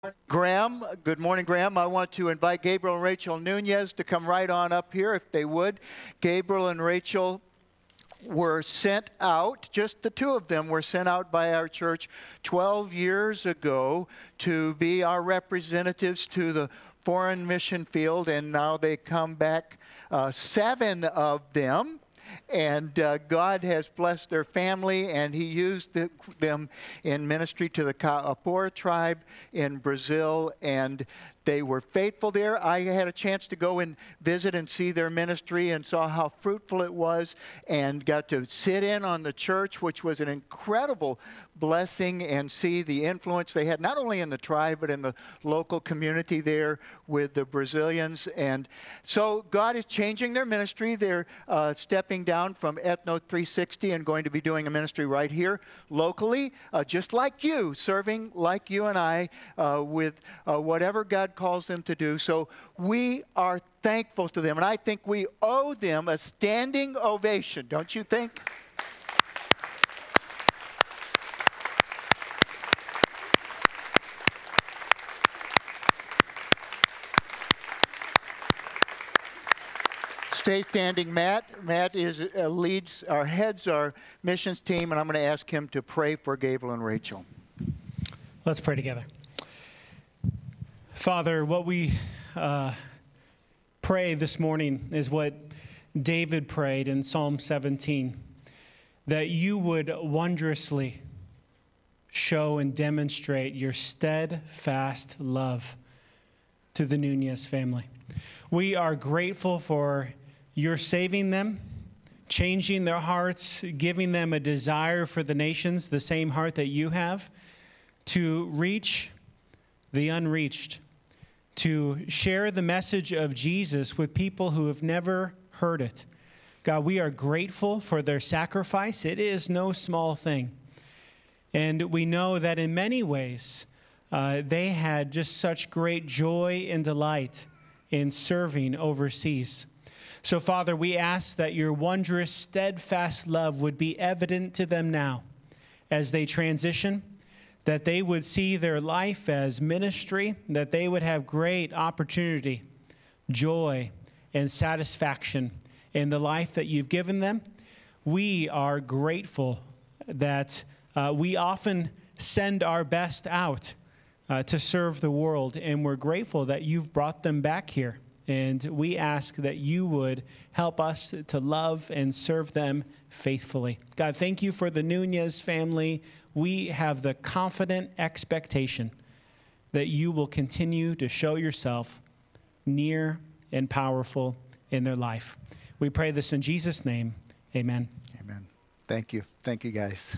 Graham. Good morning, Graham. I want to invite Gabriel and Rachel Nunez to come right on up here, if they would. Gabriel and Rachel were sent out, just the two of them were sent out by our church 12 years ago to be our representatives to the foreign mission field, and now they come back, 7 of them. And God has blessed their family, and He used them in ministry to the Kaapor tribe in Brazil, and they were faithful there. I had a chance to go and visit and see their ministry and saw how fruitful it was, and got to sit in on the church, which was an incredible blessing, and see the influence they had, not only in the tribe, but in the local community there with the Brazilians. And so God is changing their ministry. They're stepping down from Ethno 360 and going to be doing a ministry right here locally, just like you, serving like you and I, with whatever God calls them to do. So we are thankful to them, and I think we owe them a standing ovation, don't you think? Stay standing, Matt. Matt heads our missions team, and I'm going to ask him to pray for Gabriel and Rachel. Let's pray together. Father, what we pray this morning is what David prayed in Psalm 17, that you would wondrously show and demonstrate your steadfast love to the Nunez family. We are grateful for your saving them, changing their hearts, giving them a desire for the nations, the same heart that you have, to reach the unreached, to share the message of Jesus with people who have never heard it. God, we are grateful for their sacrifice. It is no small thing. And we know that in many ways, they had just such great joy and delight in serving overseas. So, Father, we ask that your wondrous, steadfast love would be evident to them now as they transition, that they would see their life as ministry, that they would have great opportunity, joy, and satisfaction in the life that you've given them. We are grateful that we often send our best out to serve the world, and we're grateful that you've brought them back here. And we ask that you would help us to love and serve them faithfully. God, thank you for the Nunez family. We have the confident expectation that you will continue to show yourself near and powerful in their life. We pray this in Jesus' name. Amen. Amen. Thank you. Thank you, guys.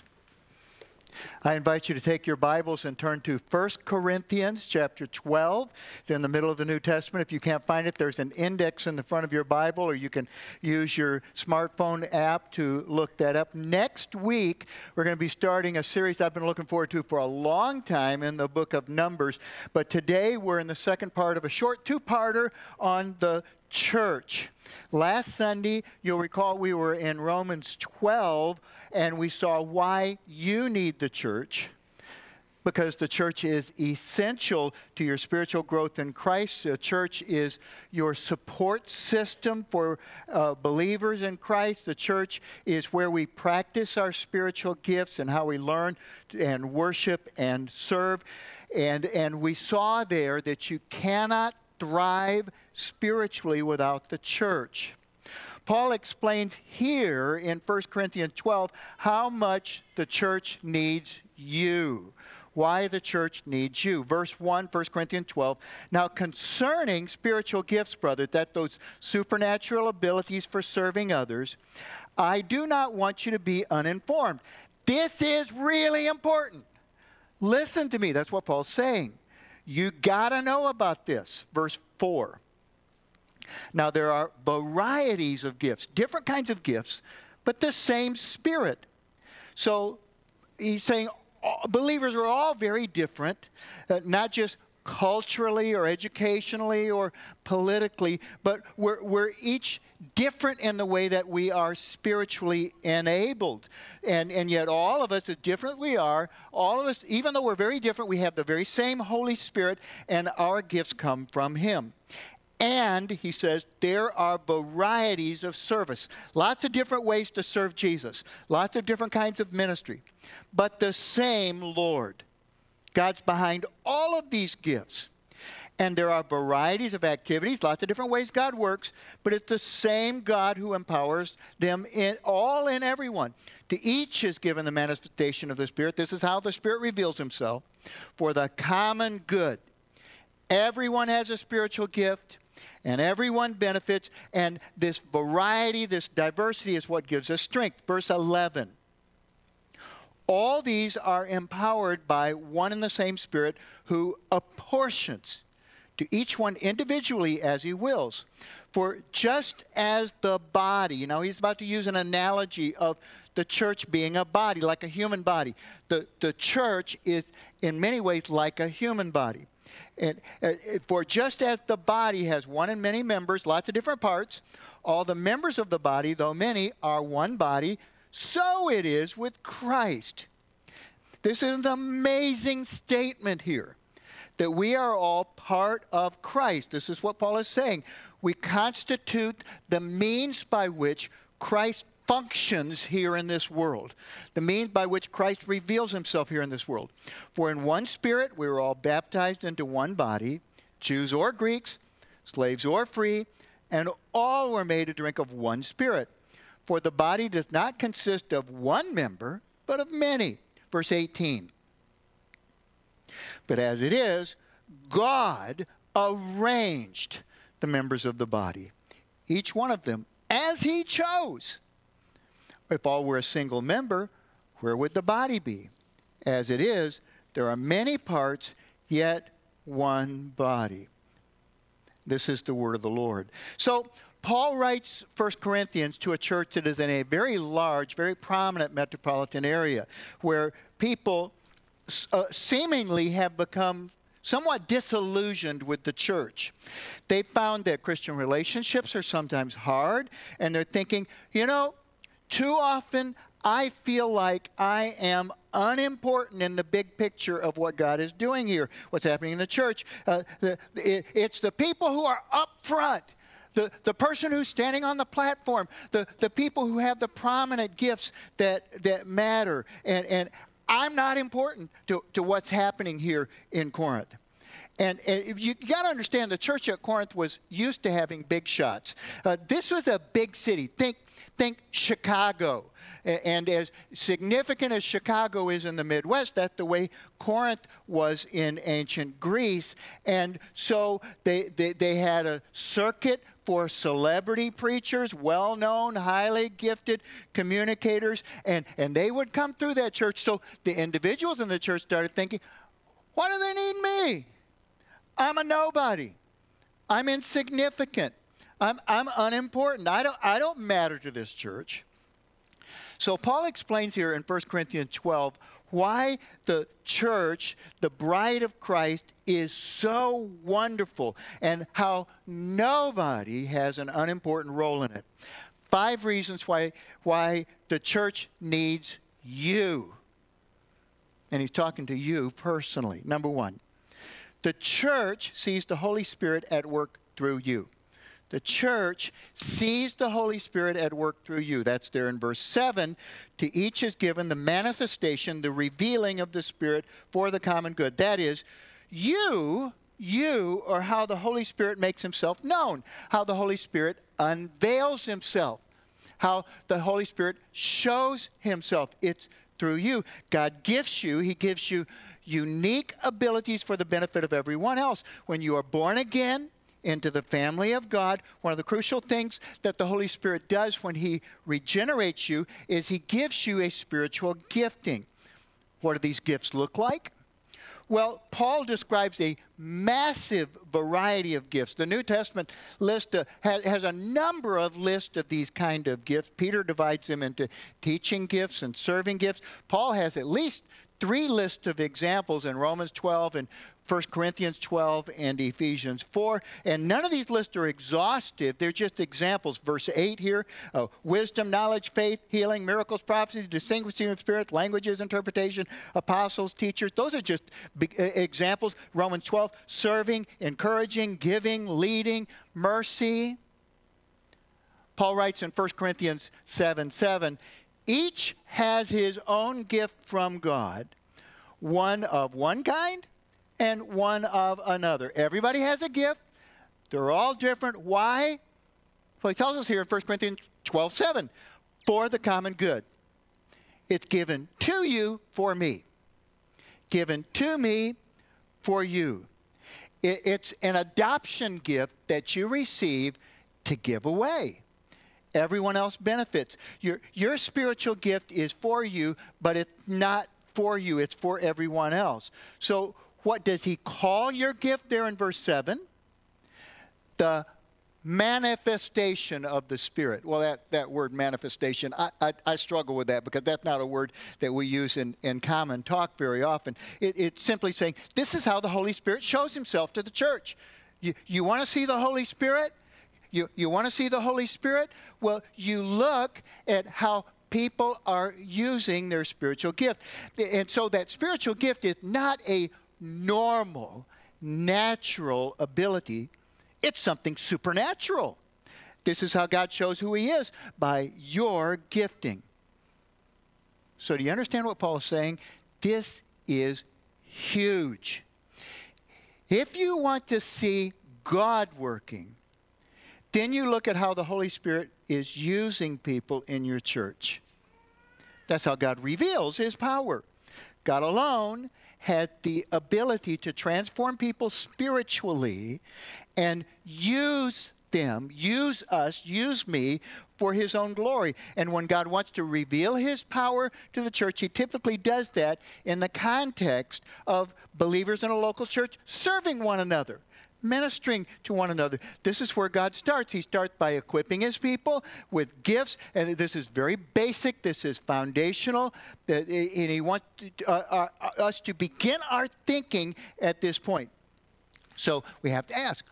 I invite you to take your Bibles and turn to 1 Corinthians chapter 12. It's in the middle of the New Testament. If you can't find it, there's an index in the front of your Bible, or you can use your smartphone app to look that up. Next week, we're going to be starting a series I've been looking forward to for a long time in the book of Numbers. But today, we're in the second part of a short two-parter on the church. Last Sunday, you'll recall we were in Romans 12, and we saw why you need the church, because the church is essential to your spiritual growth in Christ. The church is your support system for believers in Christ. The church is where we practice our spiritual gifts and how we learn and worship and serve. And we saw there that you cannot thrive spiritually without the church. Paul explains here in 1 Corinthians 12 how much the church needs you. Why the church needs you. Verse 1, 1 Corinthians 12. Now concerning spiritual gifts, brother, that those supernatural abilities for serving others, I do not want you to be uninformed. This is really important. Listen to me. That's what Paul's saying. You got to know about this. Verse 4. Now, there are varieties of gifts, different kinds of gifts, but the same Spirit. So he's saying believers are all very different, not just culturally or educationally or politically, but we're each different in the way that we are spiritually enabled. And yet all of us, as different we are, all of us, even though we're very different, we have the very same Holy Spirit, and our gifts come from Him. And he says there are varieties of service. Lots of different ways to serve Jesus. Lots of different kinds of ministry. But the same Lord. God's behind all of these gifts. And there are varieties of activities, lots of different ways God works, but it's the same God who empowers them all in everyone. To each is given the manifestation of the Spirit. This is how the Spirit reveals Himself for the common good. Everyone has a spiritual gift, and everyone benefits, and this variety, this diversity is what gives us strength. Verse 11. All these are empowered by one and the same Spirit who apportions to each one individually as He wills. For just as the body, he's about to use an analogy of the church being a body, like a human body. The church is in many ways like a human body. And for just as the body has one and many members, lots of different parts, all the members of the body, though many, are one body, so it is with Christ. This is an amazing statement here, that we are all part of Christ. This is what Paul is saying. We constitute the means by which Christ functions here in this world, the means by which Christ reveals Himself here in this world. For in one Spirit we were all baptized into one body, Jews or Greeks, slaves or free, and all were made to drink of one Spirit. For the body does not consist of one member, but of many. Verse 18. But as it is, God arranged the members of the body, each one of them, as He chose. If all were a single member, where would the body be? As it is, there are many parts, yet one body. This is the word of the Lord. So Paul writes 1 Corinthians to a church that is in a very large, very prominent metropolitan area where people seemingly have become somewhat disillusioned with the church. They found that Christian relationships are sometimes hard, and they're thinking, too often I feel like I am unimportant in the big picture of what God is doing here, what's happening in the church. It's the people who are up front, the person who's standing on the platform, the people who have the prominent gifts that matter. And I'm not important to what's happening here in Corinth. And you got to understand, the church at Corinth was used to having big shots. This was a big city. Think Chicago. And as significant as Chicago is in the Midwest, that's the way Corinth was in ancient Greece. And so they had a circuit for celebrity preachers, well-known, highly gifted communicators, and they would come through that church. So the individuals in the church started thinking, why do they need me? I'm a nobody. I'm insignificant. I'm unimportant. I don't matter to this church. So Paul explains here in 1 Corinthians 12 why the church, the bride of Christ, is so wonderful and how nobody has an unimportant role in it. 5 reasons why the church needs you. And he's talking to you personally. Number 1, the church sees the Holy Spirit at work through you. The church sees the Holy Spirit at work through you. That's there in verse 7. To each is given the manifestation, the revealing of the Spirit for the common good. That is, you are how the Holy Spirit makes Himself known, how the Holy Spirit unveils Himself, how the Holy Spirit shows Himself. It's through you. God gifts you. He gives you unique abilities for the benefit of everyone else. When you are born again into the family of God, one of the crucial things that the Holy Spirit does when He regenerates you is He gives you a spiritual gifting. What do these gifts look like? Well, Paul describes a massive variety of gifts. The New Testament list has a number of lists of these kind of gifts. Peter divides them into teaching gifts and serving gifts. Paul has at least 3 lists of examples in Romans 12 and 1 Corinthians 12 and Ephesians 4. And none of these lists are exhaustive. They're just examples. Verse 8 here, wisdom, knowledge, faith, healing, miracles, prophecy, distinguishing of spirits, languages, interpretation, apostles, teachers. Those are just examples. Romans 12, serving, encouraging, giving, leading, mercy. Paul writes in 1 Corinthians 7:7, each has his own gift from God, one of one kind and one of another. Everybody has a gift. They're all different. Why? Well, he tells us here in 1 Corinthians 12:7, for the common good. It's given to you for me. Given to me for you. It's an adoption gift that you receive to give away. Everyone else benefits. Your spiritual gift is for you, but it's not for you. It's for everyone else. So what does he call your gift there in verse 7? The manifestation of the Spirit. Well, that word manifestation, I struggle with that because that's not a word that we use in common talk very often. It's simply saying, this is how the Holy Spirit shows himself to the church. You want to see the Holy Spirit? You want to see the Holy Spirit? Well, you look at how people are using their spiritual gift. And so that spiritual gift is not a normal, natural ability. It's something supernatural. This is how God shows who he is, by your gifting. So do you understand what Paul is saying? This is huge. If you want to see God working, then you look at how the Holy Spirit is using people in your church. That's how God reveals his power. God alone had the ability to transform people spiritually and use them, use us, use me for his own glory. And when God wants to reveal his power to the church, he typically does that in the context of believers in a local church serving one another, ministering to one another. This is where God starts. He starts by equipping his people with gifts, and this is very basic. This is foundational, and he wants us to begin our thinking at this point. So we have to ask,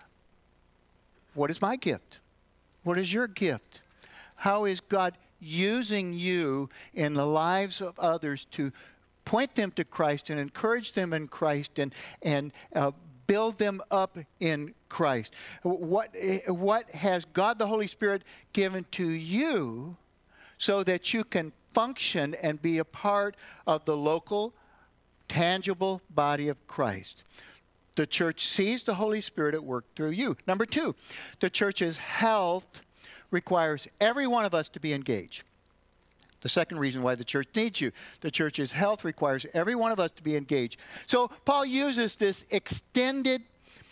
what is my gift? What is your gift? How is God using you in the lives of others to point them to Christ and encourage them in Christ and build them up in Christ? What has God the Holy Spirit given to you so that you can function and be a part of the local, tangible body of Christ? The church sees the Holy Spirit at work through you. Number two, the church's health requires every one of us to be engaged. The second reason why the church needs you. The church's health requires every one of us to be engaged. So Paul uses this extended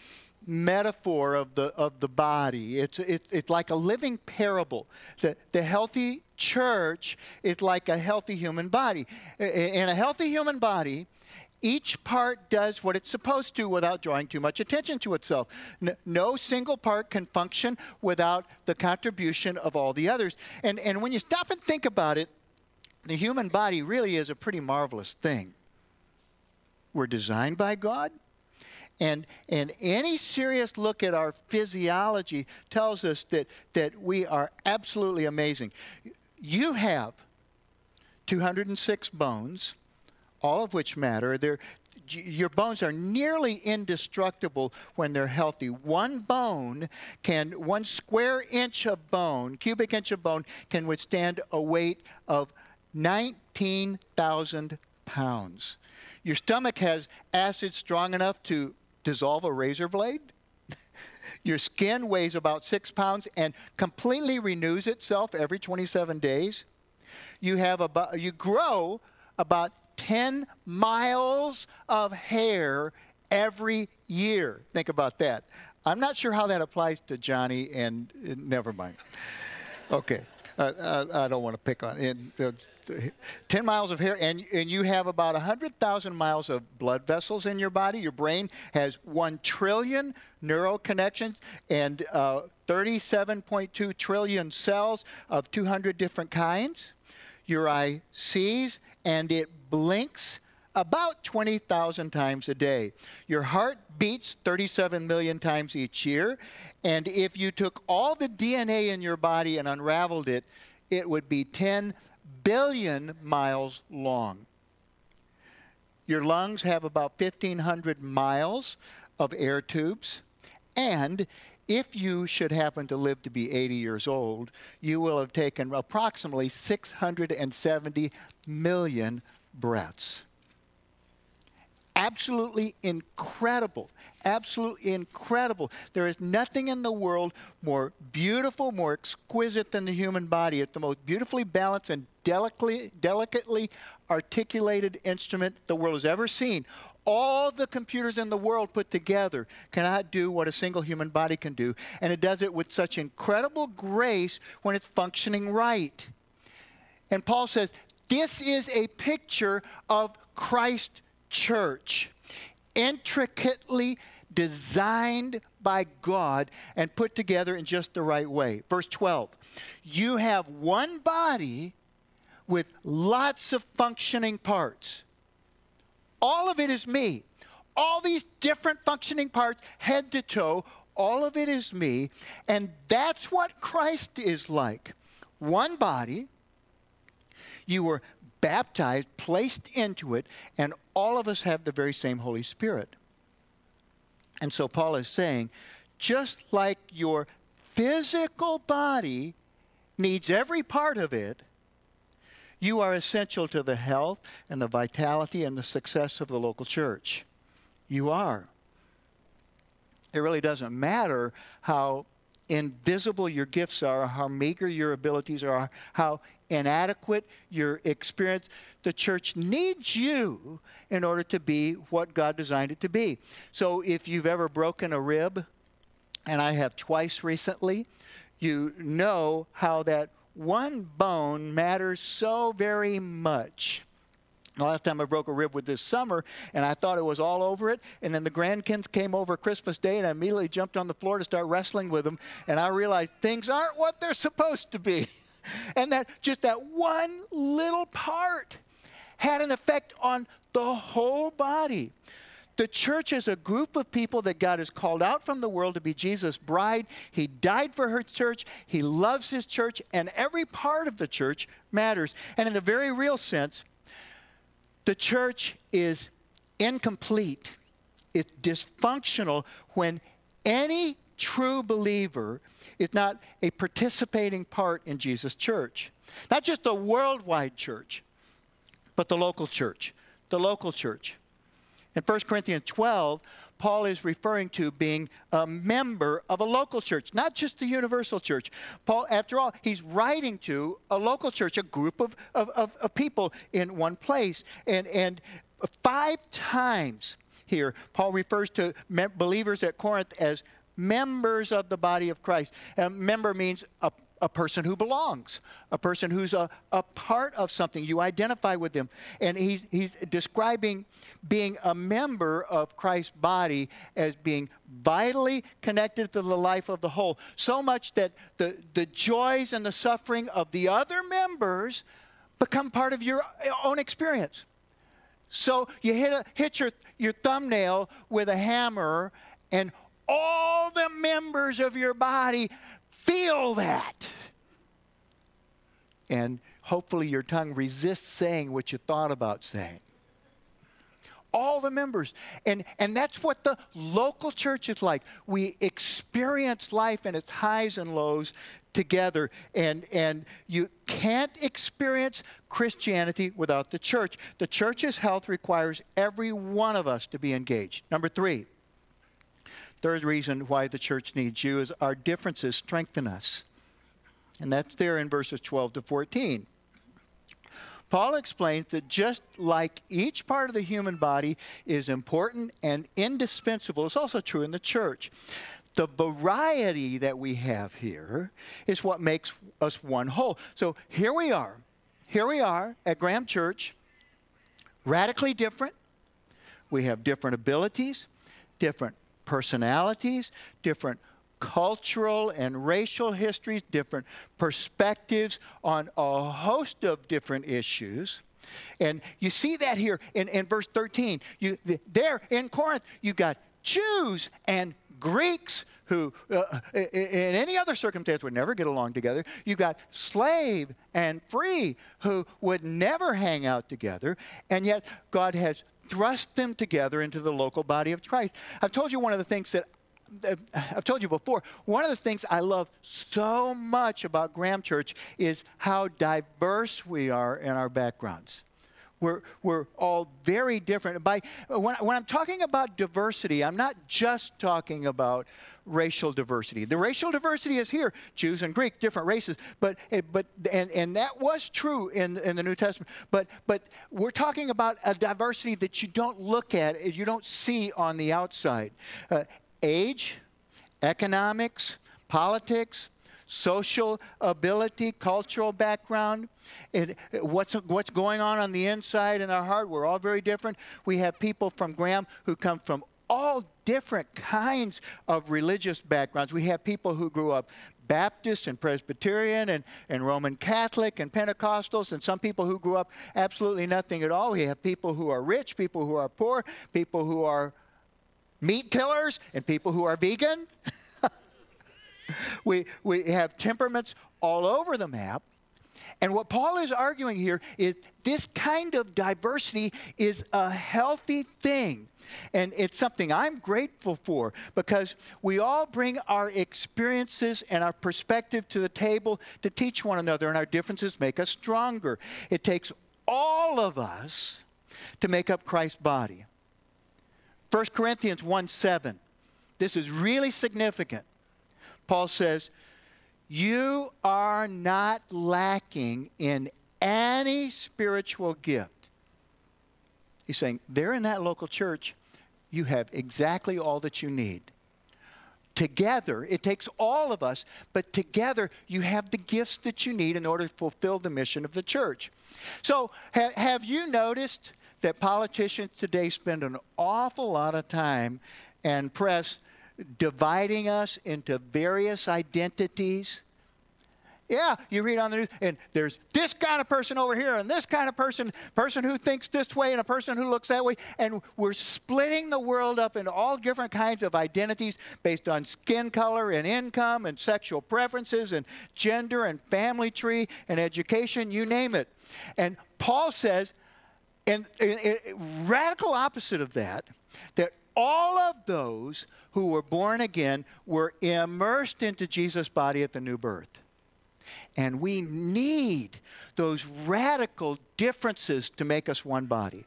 metaphor of the body. It's like a living parable. The healthy church is like a healthy human body. In a healthy human body, each part does what it's supposed to without drawing too much attention to itself. No single part can function without the contribution of all the others. And when you stop and think about it, the human body really is a pretty marvelous thing. We're designed by God. And any serious look at our physiology tells us that we are absolutely amazing. You have 206 bones, all of which matter. Your bones are nearly indestructible when they're healthy. One square inch of bone, cubic inch of bone, can withstand a weight of 19,000 pounds. Your stomach has acid strong enough to dissolve a razor blade. Your skin weighs about 6 pounds and completely renews itself every 27 days. You grow about 10 miles of hair every year. Think about that. I'm not sure how that applies to Johnny, and never mind. Okay. I don't want to pick on it. 10 miles of hair, and you have about 100,000 miles of blood vessels in your body. Your brain has 1 trillion neural connections and 37.2 trillion cells of 200 different kinds. Your eye sees and it blinks about 20,000 times a day. Your heart beats 37 million times each year. And if you took all the DNA in your body and unraveled it, it would be 10 billion miles long. Your lungs have about 1,500 miles of air tubes. And if you should happen to live to be 80 years old, you will have taken approximately 670 million breaths. Absolutely incredible. Absolutely incredible. There is nothing in the world more beautiful, more exquisite than the human body. It's the most beautifully balanced and delicately articulated instrument the world has ever seen. All the computers in the world put together cannot do what a single human body can do. And it does it with such incredible grace when it's functioning right. And Paul says, this is a picture of Christ's church, intricately designed by God and put together in just the right way. Verse 12, you have one body with lots of functioning parts. All of it is me. All these different functioning parts, head to toe, all of it is me. And that's what Christ is like. One body, you were baptized, placed into it, and all of us have the very same Holy Spirit. And so Paul is saying, just like your physical body needs every part of it, you are essential to the health and the vitality and the success of the local church. You are. It really doesn't matter how invisible your gifts are, how meager your abilities are, how inadequate your experience. The church needs you in order to be what God designed it to be. So if you've ever broken a rib, and I have twice recently, you know how that one bone matters so very much. The last time I broke a rib was this summer, and I thought it was all over it. And then the grandkids came over Christmas Day, and I immediately jumped on the floor to start wrestling with them. And I realized things aren't what they're supposed to be. And that just that one little part had an effect on the whole body. The church is a group of people that God has called out from the world to be Jesus' bride. He died for her church. He loves his church, and every part of the church matters. And in the very real sense, the church is incomplete. It's dysfunctional when any true believer is not a participating part in Jesus' church. Not just the worldwide church, but the local church. The local church. In 1 Corinthians 12, Paul is referring to being a member of a local church, not just the universal church. Paul, after all, he's writing to a local church, a group of people in one place. And 5 times here, Paul refers to believers at Corinth as members of the body of Christ. And member means a person who belongs, a person who's a part of something. You identify with them. And he's describing being a member of Christ's body as being vitally connected to the life of the whole. So much that the joys and the suffering of the other members become part of your own experience. So you hit your thumbnail with a hammer, and all the members of your body feel that. And hopefully your tongue resists saying what you thought about saying. All the members. And that's what the local church is like. We experience life in its highs and lows together. And you can't experience Christianity without the church. The church's health requires every one of us to be engaged. Number 3. Third reason why the church needs you is our differences strengthen us. And that's there in verses 12 to 14. Paul explains that just like each part of the human body is important and indispensable, it's also true in the church. The variety that we have here is what makes us one whole. So here we are at Graham Church, radically different. We have different abilities, different personalities, different cultural and racial histories, different perspectives on a host of different issues. And you see that here in verse 13. There in Corinth, you got Jews and Greeks who in any other circumstance would never get along together. You got slave and free who would never hang out together. And yet God has thrust them together into the local body of Christ. I've told you one of the things that I've told you before, one of the things I love so much about Graham Church is how diverse we are in our backgrounds. We're all very different. When I'm talking about diversity, I'm not just talking about racial diversity. The racial diversity is here, Jews and Greek, different races, but that was true in the New Testament. But we're talking about a diversity that you don't look at, you don't see on the outside. Age, economics, politics, social ability, cultural background, what's going on the inside in our heart. We're all very different. We have people from Graham who come from all different kinds of religious backgrounds. We have people who grew up Baptist and Presbyterian and Roman Catholic and Pentecostals, and some people who grew up absolutely nothing at all. We have people who are rich, people who are poor, people who are meat killers, and people who are vegan. We have temperaments all over the map. And what Paul is arguing here is this kind of diversity is a healthy thing. And it's something I'm grateful for because we all bring our experiences and our perspective to the table to teach one another, and our differences make us stronger. It takes all of us to make up Christ's body. 1 Corinthians 1:7. This is really significant. Paul says, you are not lacking in any spiritual gift. He's saying, there in that local church, you have exactly all that you need. Together, it takes all of us, but together you have the gifts that you need in order to fulfill the mission of the church. So, have you noticed that politicians today spend an awful lot of time and press dividing us into various identities? Yeah, you read on the news, and there's this kind of person over here, and this kind of person who thinks this way, and a person who looks that way, and we're splitting the world up into all different kinds of identities based on skin color and income and sexual preferences and gender and family tree and education, you name it. And Paul says, and radical opposite of that all of those who were born again were immersed into Jesus' body at the new birth. And we need those radical differences to make us one body.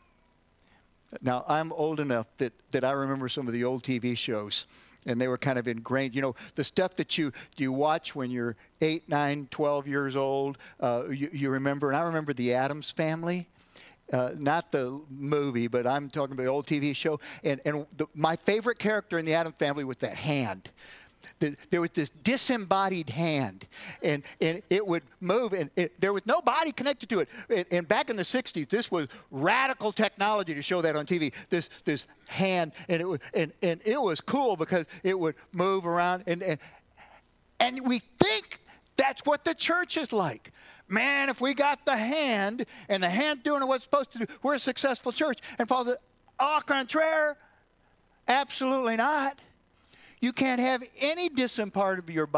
Now, I'm old enough that I remember some of the old TV shows, and they were kind of ingrained. You know, the stuff that you watch when you're 8, 9, 12 years old, you remember. And I remember The Addams Family. Not the movie, but I'm talking about the old TV show. And my favorite character in The Addams Family was that hand. There was this disembodied hand, and it would move, and there was no body connected to it. And back in the 60s, this was radical technology to show that on TV. This hand, and it was cool because it would move around, and we think that's what the church is like. Man, if we got the hand, and the hand doing what it's supposed to do, we're a successful church. And Paul said, au contraire, absolutely not. You can't have any disembodied part of your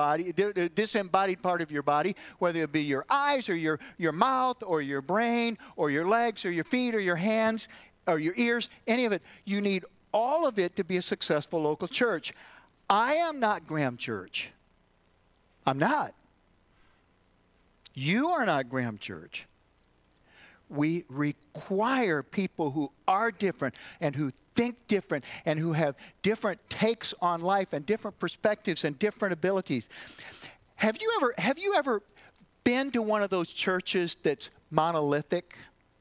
body, whether it be your eyes or your mouth or your brain or your legs or your feet or your hands or your ears, any of it. You need all of it to be a successful local church. I am not Graham Church. I'm not. You are not Graham Church. We require people who are different and who think different and who have different takes on life and different perspectives and different abilities. Have you ever been to one of those churches that's monolithic?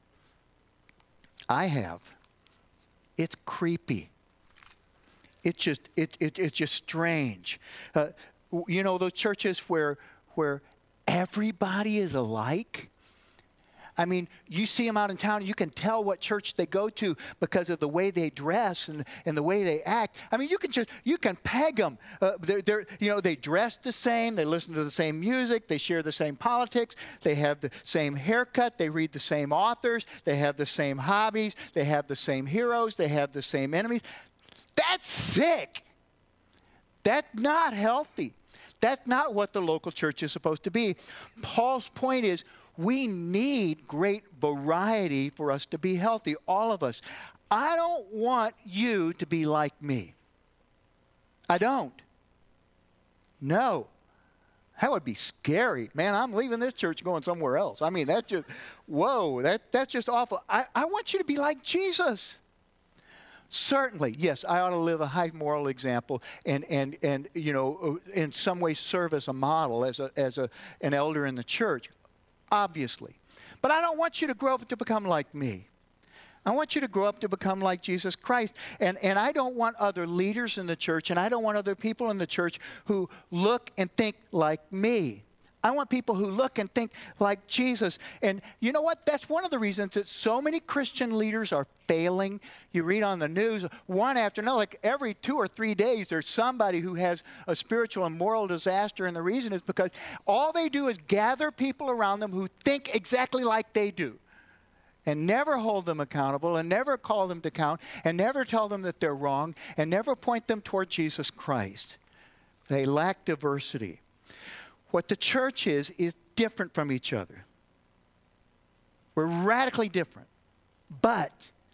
I have. It's creepy. It's just strange. You know those churches where everybody is alike? I mean, you see them out in town, you can tell what church they go to because of the way they dress and the way they act. I mean, you can peg them. They dress the same, they listen to the same music, they share the same politics, they have the same haircut, they read the same authors, they have the same hobbies, they have the same heroes, they have the same enemies. That's sick. That's not healthy. That's not what the local church is supposed to be. Paul's point is we need great variety for us to be healthy, all of us. I don't want you to be like me. I don't. No. That would be scary. Man, I'm leaving this church going somewhere else. I mean, that's just, whoa, that's just awful. I want you to be like Jesus. Certainly, yes, I ought to live a high moral example and in some way serve as a model, as an elder in the church, obviously. But I don't want you to grow up to become like me. I want you to grow up to become like Jesus Christ. And I don't want other leaders in the church, and I don't want other people in the church who look and think like me. I want people who look and think like Jesus. And you know what? That's one of the reasons that so many Christian leaders are failing. You read on the news, one after another, like every 2 or 3 days, there's somebody who has a spiritual and moral disaster. And the reason is because all they do is gather people around them who think exactly like they do, and never hold them accountable, and never call them to account, and never tell them that they're wrong, and never point them toward Jesus Christ. They lack diversity. What the church is different from each other. We're radically different. But,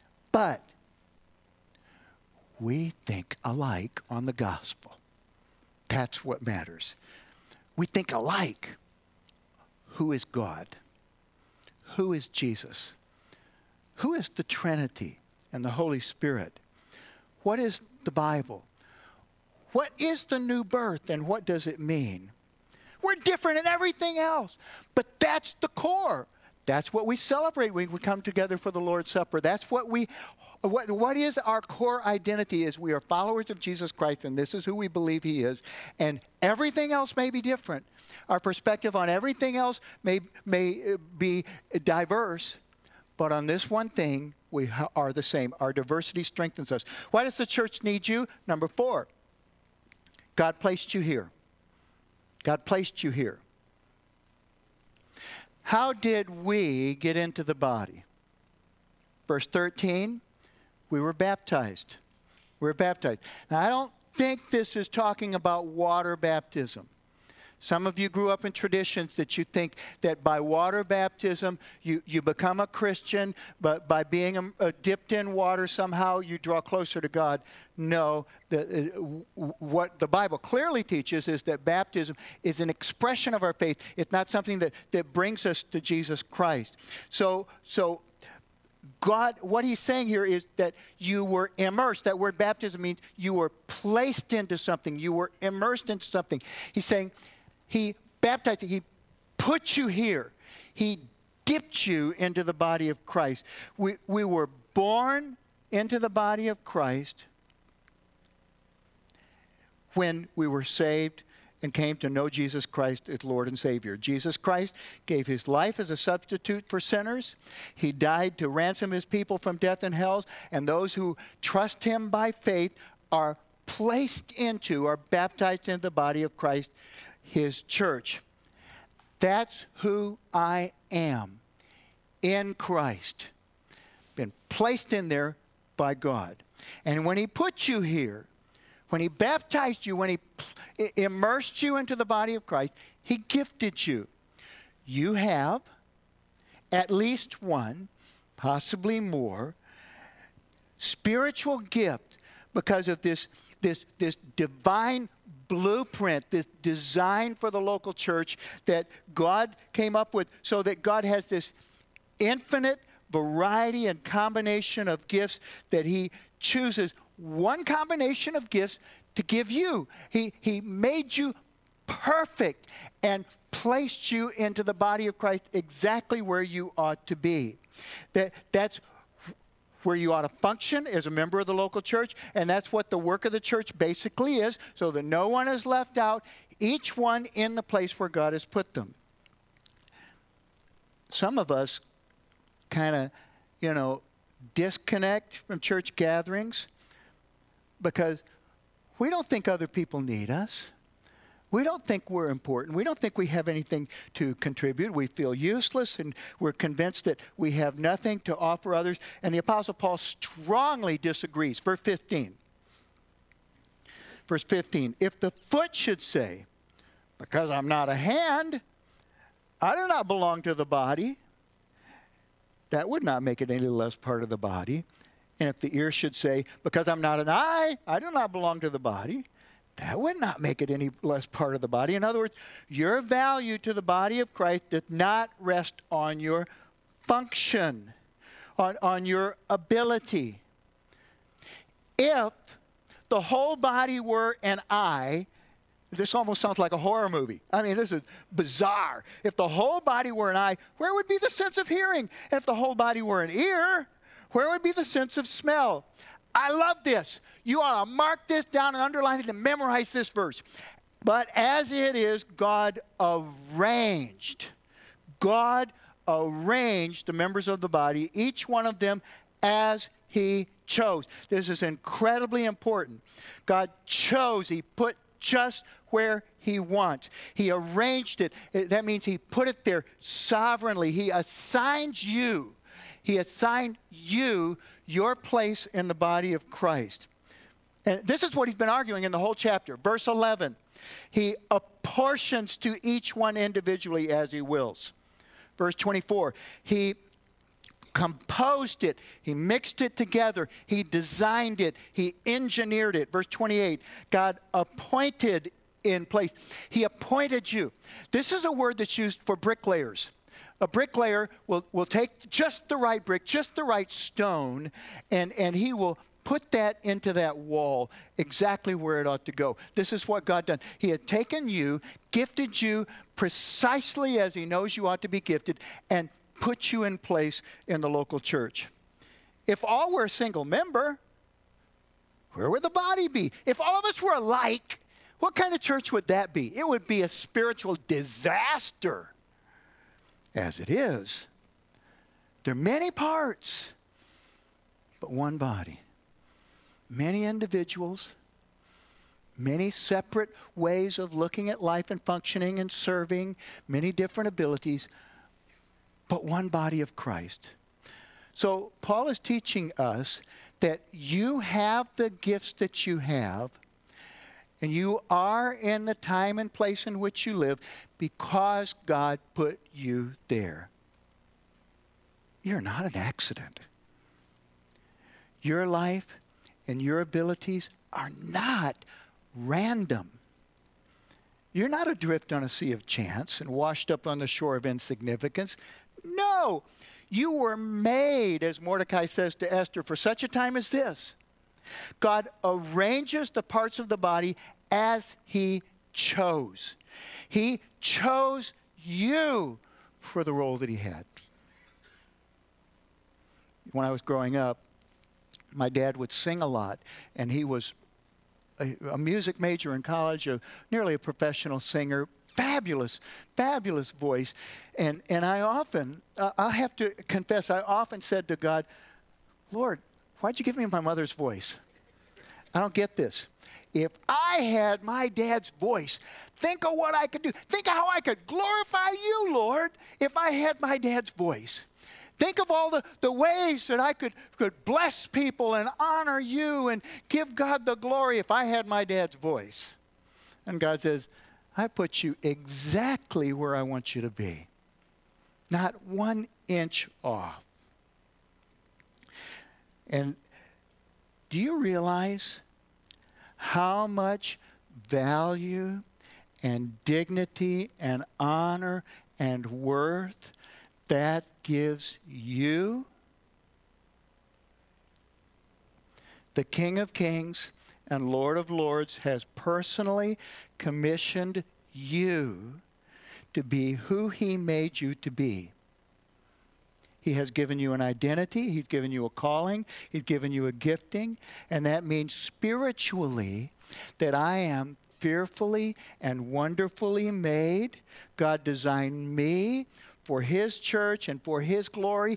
we think alike on the gospel. That's what matters. We think alike. Who is God? Who is Jesus? Who is the Trinity and the Holy Spirit? What is the Bible? What is the new birth and what does it mean? We're different in everything else, but that's the core. That's what we celebrate when we come together for the Lord's Supper. That's what is our core identity is we are followers of Jesus Christ, and this is who we believe he is. And everything else may be different. Our perspective on everything else may be diverse, but on this one thing, we are the same. Our diversity strengthens us. Why does the church need you? Number 4, God placed you here. God placed you here. How did we get into the body? Verse 13, we were baptized. We were baptized. Now, I don't think this is talking about water baptism. Some of you grew up in traditions that you think that by water baptism, you become a Christian, but by being dipped in water, somehow you draw closer to God. No, what the Bible clearly teaches is that baptism is an expression of our faith. It's not something that brings us to Jesus Christ. So God, what he's saying here is that you were immersed. That word baptism means you were placed into something. You were immersed into something. He's saying, he baptized you. He put you here. He dipped you into the body of Christ. We were born into the body of Christ when we were saved and came to know Jesus Christ as Lord and Savior. Jesus Christ gave his life as a substitute for sinners. He died to ransom his people from death and hell, and those who trust him by faith are placed into, are baptized into the body of Christ, his church. That's who I am in Christ. Been placed in there by God. And when he put you here, when he baptized you, when he immersed you into the body of Christ, he gifted you. You have at least one, possibly more, spiritual gift because of this divine blueprint, this design for the local church that God came up with, so that God has this infinite variety and combination of gifts that he chooses one combination of gifts to give you. He made you perfect and placed you into the body of Christ exactly where you ought to be. That's where you ought to function as a member of the local church, and that's what the work of the church basically is, so that no one is left out, each one in the place where God has put them. Some of us kind of, disconnect from church gatherings because we don't think other people need us. We don't think we're important. We don't think we have anything to contribute. We feel useless, and we're convinced that we have nothing to offer others. And the Apostle Paul strongly disagrees. Verse 15. Verse 15. If the foot should say, because I'm not a hand, I do not belong to the body, that would not make it any less part of the body. And if the ear should say, because I'm not an eye, I do not belong to the body, that would not make it any less part of the body. In other words, your value to the body of Christ does not rest on your function, on your ability. If the whole body were an eye, this almost sounds like a horror movie. I mean, this is bizarre. If the whole body were an eye, where would be the sense of hearing? And if the whole body were an ear, where would be the sense of smell? I love this. You ought to mark this down and underline it and memorize this verse. But as it is, God arranged the members of the body, each one of them as he chose. This is incredibly important. God chose. He put just where he wants. He arranged it. That means he put it there sovereignly. He assigned you. He assigned you your place in the body of Christ. And this is what he's been arguing in the whole chapter. Verse 11, he apportions to each one individually as he wills. Verse 24, he composed it. He mixed it together. He designed it. He engineered it. Verse 28, God appointed in place. He appointed you. This is a word that's used for bricklayers. A bricklayer will take just the right brick, just the right stone, and he will put that into that wall exactly where it ought to go. This is what God done. He had taken you, gifted you precisely as he knows you ought to be gifted, and put you in place in the local church. If all were a single member, where would the body be? If all of us were alike, what kind of church would that be? It would be a spiritual disaster. As it is, there are many parts, but one body. Many individuals, many separate ways of looking at life and functioning and serving, many different abilities, but one body of Christ. So Paul is teaching us that you have the gifts that you have, and you are in the time and place in which you live because God put you there. You're not an accident. Your life and your abilities are not random. You're not adrift on a sea of chance and washed up on the shore of insignificance. No, you were made, as Mordecai says to Esther, for such a time as this. God arranges the parts of the body as he chose. He chose you for the role that he had. When I was growing up, my dad would sing a lot, and he was a music major in college, nearly a professional singer, fabulous, fabulous voice. And I often, I'll have to confess, I often said to God, Lord, why'd you give me my mother's voice? I don't get this. If I had my dad's voice, think of what I could do. Think of how I could glorify you, Lord, if I had my dad's voice. Think of all the ways that I could bless people and honor you and give God the glory if I had my dad's voice. And God says, I put you exactly where I want you to be. Not 1 inch off. And do you realize how much value and dignity and honor and worth that gives you? The King of Kings and Lord of Lords has personally commissioned you to be who he made you to be. He has given you an identity. He's given you a calling. He's given you a gifting. And that means spiritually that I am fearfully and wonderfully made. God designed me for his church and for his glory.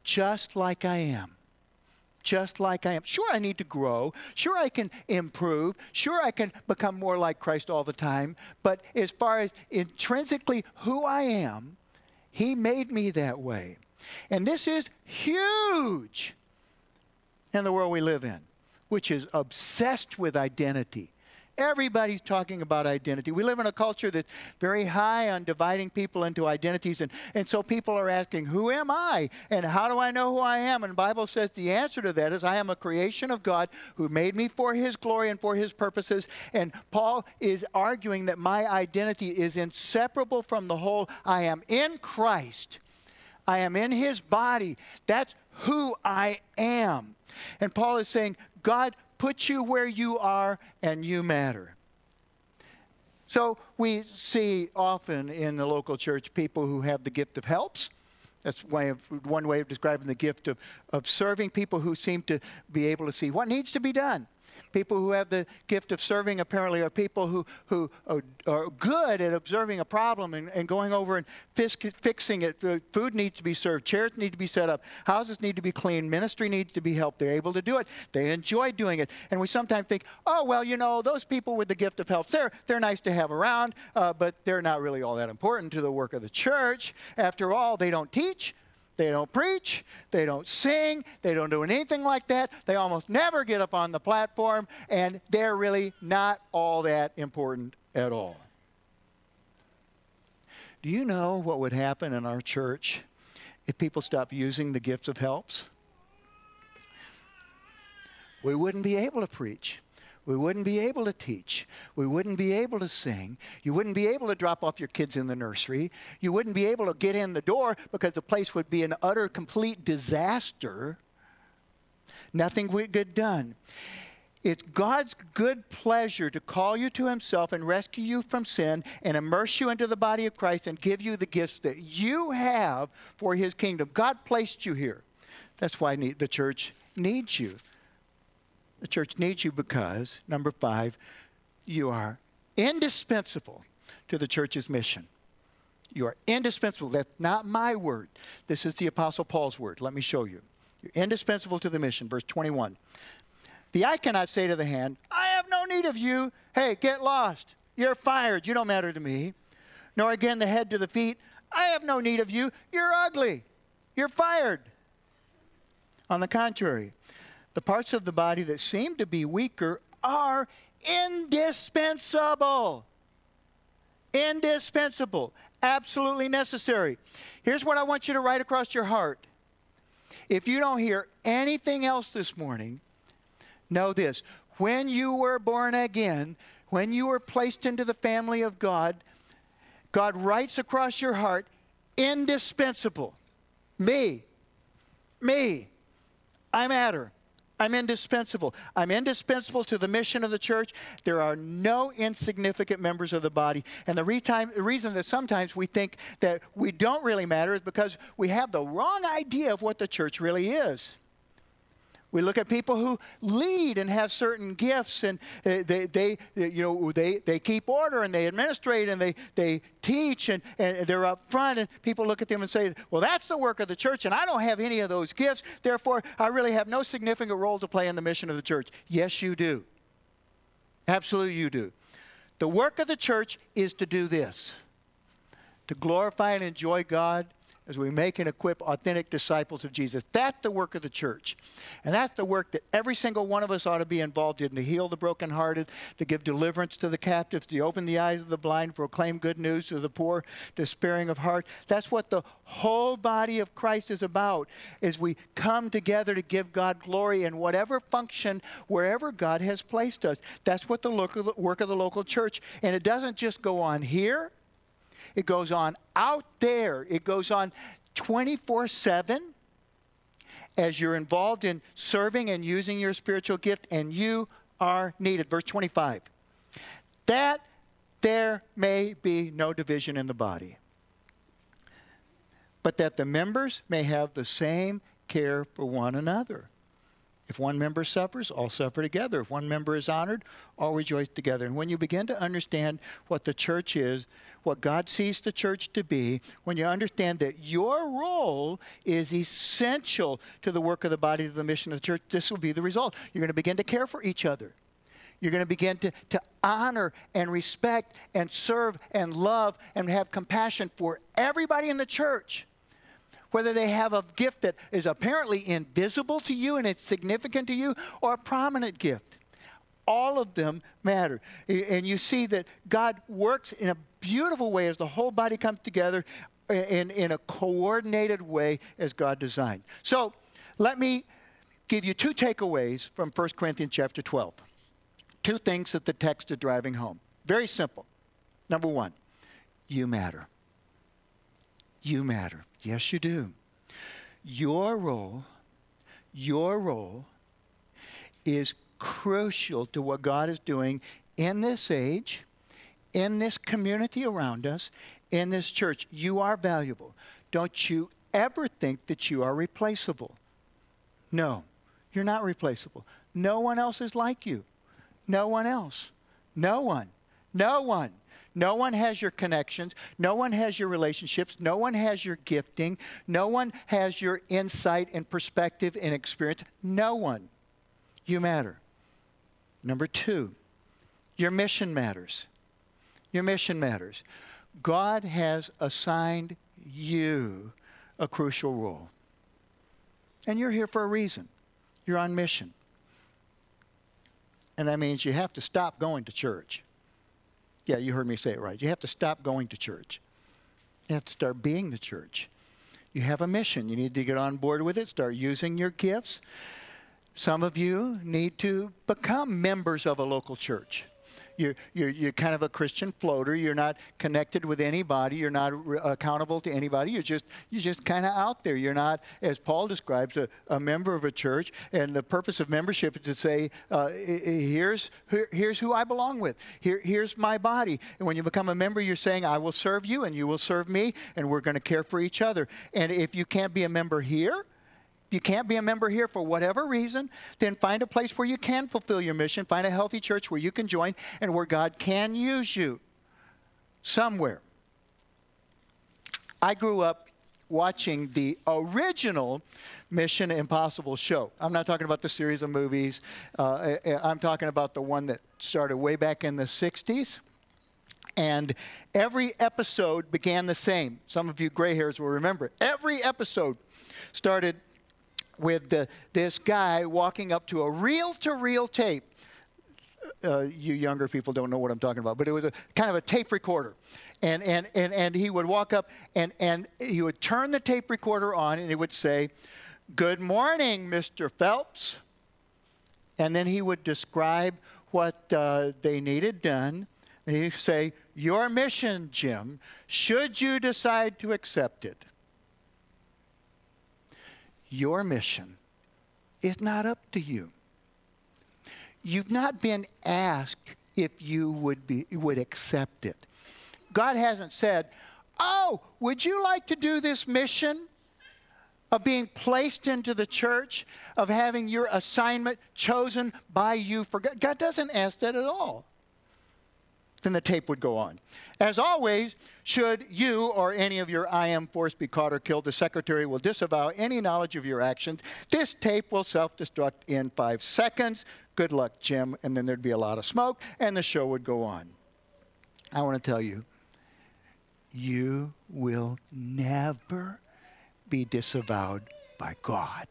just like I am. Just like I am. Sure, I need to grow. Sure, I can improve. Sure, I can become more like Christ all the time. But as far as intrinsically who I am, He made me that way. And this is huge in the world we live in, which is obsessed with identity. Everybody's talking about identity. We live in a culture that's very high on dividing people into identities. And so people are asking, who am I? And how do I know who I am? And the Bible says the answer to that is, I am a creation of God who made me for His glory and for His purposes. And Paul is arguing that my identity is inseparable from the whole. I am in Christ. I am in His body. That's who I am. And Paul is saying, God put you where you are, and you matter. So we see often in the local church people who have the gift of helps. That's one way of describing the gift of serving, people who seem to be able to see what needs to be done. People who have the gift of serving apparently are people who are good at observing a problem and going over and fixing it. Food needs to be served. Chairs need to be set up. Houses need to be cleaned. Ministry needs to be helped. They're able to do it. They enjoy doing it. And we sometimes think, oh, well, you know, those people with the gift of help, they're nice to have around, but they're not really all that important to the work of the church. After all, they don't teach. They don't preach, they don't sing, they don't do anything like that. They almost never get up on the platform, and they're really not all that important at all. Do you know what would happen in our church if people stopped using the gifts of helps? We wouldn't be able to preach. We wouldn't be able to teach. We wouldn't be able to sing. You wouldn't be able to drop off your kids in the nursery. You wouldn't be able to get in the door because the place would be an utter, complete disaster. Nothing would get done. It's God's good pleasure to call you to Himself and rescue you from sin and immerse you into the body of Christ and give you the gifts that you have for His kingdom. God placed you here. That's why the church needs you. The church needs you because, number 5, you are indispensable to the church's mission. You are indispensable. That's not my word. This is the Apostle Paul's word. Let me show you. You're indispensable to the mission. Verse 21. The eye cannot say to the hand, I have no need of you. Hey, get lost. You're fired. You don't matter to me. Nor again the head to the feet, I have no need of you. You're ugly. You're fired. On the contrary, the parts of the body that seem to be weaker are indispensable. Indispensable. Absolutely necessary. Here's what I want you to write across your heart. If you don't hear anything else this morning, know this. When you were born again, when you were placed into the family of God, God writes across your heart, indispensable. Me. I matter. I'm indispensable. I'm indispensable to the mission of the church. There are no insignificant members of the body. And the reason that sometimes we think that we don't really matter is because we have the wrong idea of what the church really is. We look at people who lead and have certain gifts, and they keep order and they administrate and they teach and they're up front, and people look at them and say, well, that's the work of the church, and I don't have any of those gifts, therefore I really have no significant role to play in the mission of the church. Yes, you do. Absolutely you do. The work of the church is to do this, to glorify and enjoy God as we make and equip authentic disciples of Jesus. That's the work of the church. And that's the work that every single one of us ought to be involved in, to heal the brokenhearted, to give deliverance to the captives, to open the eyes of the blind, proclaim good news to the poor, despairing of heart. That's what the whole body of Christ is about, as we come together to give God glory in whatever function, wherever God has placed us. That's what the work of the local church. And it doesn't just go on here. It goes on out there. It goes on 24/7 as you're involved in serving and using your spiritual gift, and you are needed. Verse 25. That there may be no division in the body, but that the members may have the same care for one another. If one member suffers, all suffer together. If one member is honored, all rejoice together. And when you begin to understand what the church is, what God sees the church to be, when you understand that your role is essential to the work of the body, to the mission of the church, this will be the result. You're going to begin to care for each other. You're going to begin to honor and respect and serve and love and have compassion for everybody in the church. Whether they have a gift that is apparently invisible to you and it's significant to you, or a prominent gift. All of them matter. And you see that God works in a beautiful way as the whole body comes together in a coordinated way as God designed. So let me give you two takeaways from 1 Corinthians chapter 12. Two things that the text is driving home. Very simple. Number one, you matter. You matter. Yes, you do. Your role is crucial to what God is doing in this age, in this community around us, in this church. You are valuable. Don't you ever think that you are replaceable. No, you're not replaceable. No one else is like you. No one else. No one. No one. No one has your connections. No one has your relationships. No one has your gifting. No one has your insight and perspective and experience. No one. You matter. Number two, your mission matters. Your mission matters. God has assigned you a crucial role. And you're here for a reason. You're on mission. And that means you have to stop going to church. Yeah, you heard me say it right. You have to stop going to church. You have to start being the church. You have a mission. You need to get on board with it. Start using your gifts. Some of you need to become members of a local church. You're kind of a Christian floater. You're not connected with anybody. You're not accountable to anybody. You're just kind of out there. You're not, as Paul describes, a member of a church. And the purpose of membership is to say, here's who I belong with. Here's my body. And when you become a member, you're saying, I will serve you and you will serve me, and we're going to care for each other. And if you can't be a member here, you can't be a member here for whatever reason, then find a place where you can fulfill your mission. Find a healthy church where you can join and where God can use you somewhere. I grew up watching the original Mission Impossible show. I'm not talking about the series of movies. I'm talking about the one that started way back in the 60s. And every episode began the same. Some of you gray hairs will remember it. Every episode started with this guy walking up to a reel-to-reel tape. You younger people don't know what I'm talking about, but it was a kind of a tape recorder. And he would walk up and he would turn the tape recorder on and he would say, "Good morning, Mr. Phelps." And then he would describe what they needed done. And he'd say, "Your mission, Jim, should you decide to accept it. Your mission is not up to you. You've not been asked if you would accept it. God hasn't said, oh, would you like to do this mission of being placed into the church, of having your assignment chosen by you for God? God doesn't ask that at all." Then the tape would go on. As always, should you or any of your IM force be caught or killed, the secretary will disavow any knowledge of your actions. This tape will self-destruct in 5 seconds. Good luck, Jim. And then there'd be a lot of smoke, and the show would go on. I want to tell you, you will never be disavowed by God.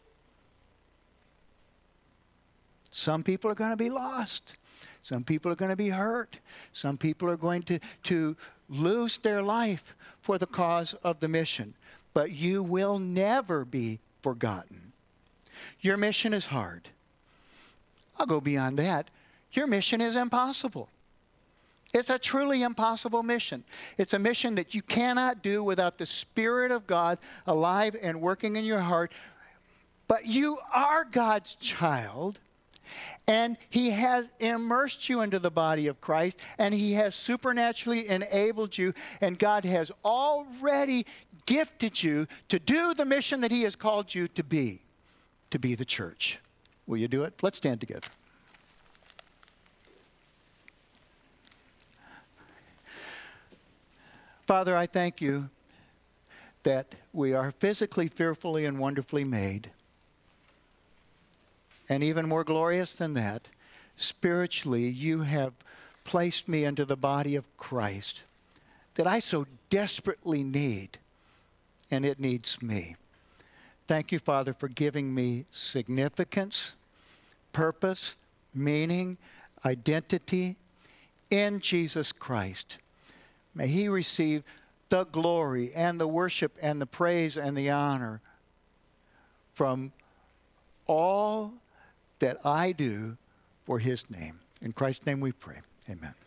Some people are going to be lost. Some people are going to be hurt. Some people are going to lose their life for the cause of the mission. But you will never be forgotten. Your mission is hard. I'll go beyond that. Your mission is impossible. It's a truly impossible mission. It's a mission that you cannot do without the Spirit of God alive and working in your heart. But you are God's child. And he has immersed you into the body of Christ, and he has supernaturally enabled you, and God has already gifted you to do the mission that he has called you to be the church. Will you do it? Let's stand together. Father, I thank you that we are physically, fearfully, and wonderfully made. And even more glorious than that, spiritually, you have placed me into the body of Christ that I so desperately need, and it needs me. Thank you, Father, for giving me significance, purpose, meaning, identity in Jesus Christ. May he receive the glory and the worship and the praise and the honor from all that I do for his name. In Christ's name we pray. Amen.